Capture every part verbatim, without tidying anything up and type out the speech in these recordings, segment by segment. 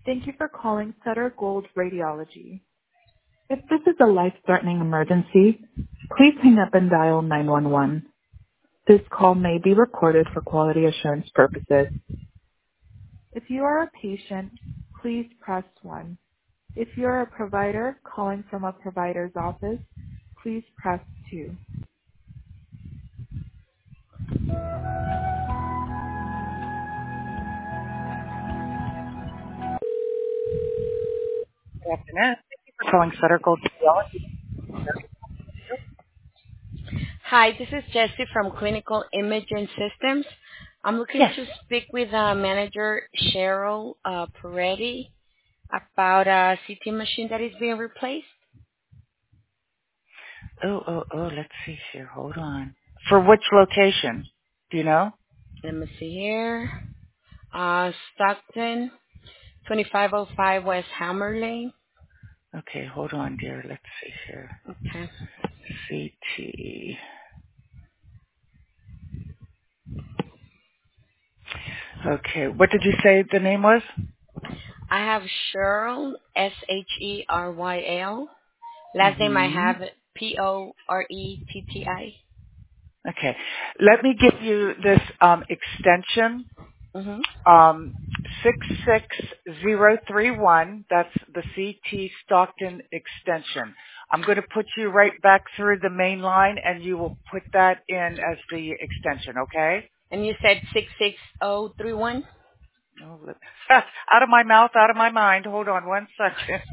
Thank you for calling Sutter Gold Radiology. If this is a life-threatening emergency, please hang up and dial nine one one. This call may be recorded for quality assurance purposes. If you are a patient, please press one. If you're a provider calling from a provider's office, please press two. Good afternoon. Thank you for calling Sutter Gold Radiology. Hi, this is Jessie from Clinical Imaging Systems. I'm looking Yes. to speak with uh, manager Cheryl uh, Peretti about a C T machine that is being replaced. Oh, oh, oh, let's see here. Hold on. For which location? Do you know? Let me see here. Uh, Stockton, twenty-five oh five West Hammer Lane. Okay, hold on, dear. Let's see here. Okay. C T. Okay, what did you say the name was? I have Cheryl, S H E R Y L. Last name I Mm-hmm. have P O R E T T I. Okay, let me give you this um, extension. Mm-hmm. Um, six six zero three one, that's the C T Stockton extension. I'm going to put you right back through the main line and you will put that in as the extension, okay? And you said six six zero three one? Oh, let- out of my mouth, out of my mind. Hold on one second.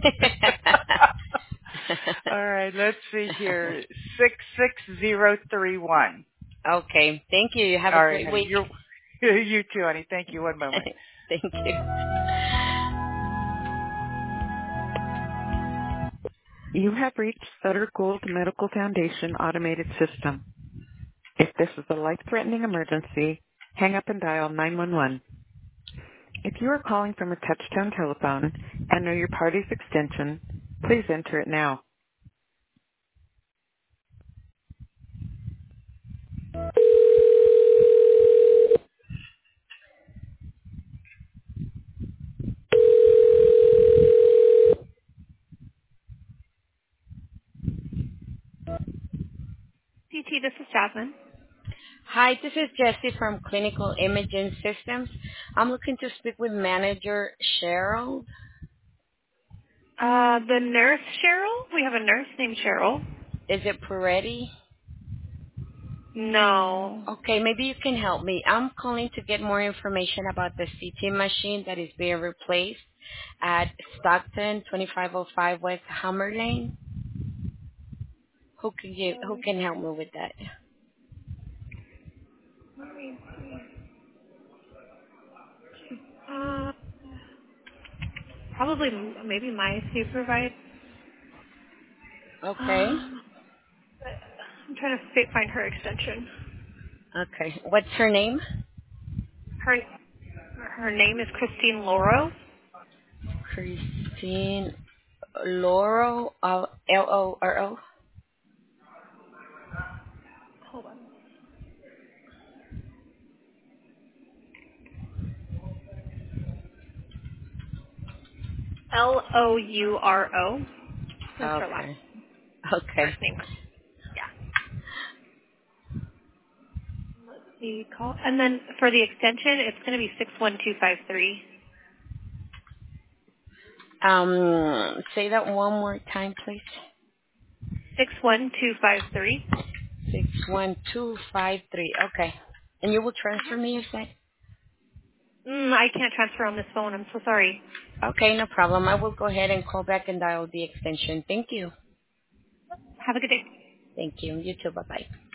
All right, let's see here. six six zero three one. Okay. Thank you. You have a All right, great honey. week. You're, you too, honey. Thank you. One moment. Thank you. You have reached Sutter Gould Medical Foundation Automated System. If this is a life-threatening emergency, hang up and dial nine one one. If you are calling from a touch-tone telephone and know your party's extension, please enter it now. C T, this is Jasmine. Hi, this is Jessie from Clinical Imaging Systems. I'm looking to speak with manager Cheryl. Uh, the nurse, Cheryl? We have a nurse named Cheryl. Is it Peretti? No. Okay, maybe you can help me. I'm calling to get more information about the C T machine that is being replaced at Stockton, twenty-five oh five West Hammer Lane. Who can you, who can help me with that? Let me see. Uh, probably m- maybe my supervisor. Okay. Um, I'm trying to fi- find her extension. Okay. What's her name? Her her name is Christine Loro. Christine Laurel, uh, L O R O. Hold on. L O U R O. That's her last Okay. Okay. first name. Yeah. Let's see. Call and then for the extension, it's going to be six one two five three. Um, say that one more time, please. Six one two five three. Six one two five three. Okay. And you will transfer me, you said? Mm, I can't transfer on this phone. I'm so sorry. Okay, no problem. I will go ahead and call back and dial the extension. Thank you. Have a good day. Thank you. You too. Bye bye.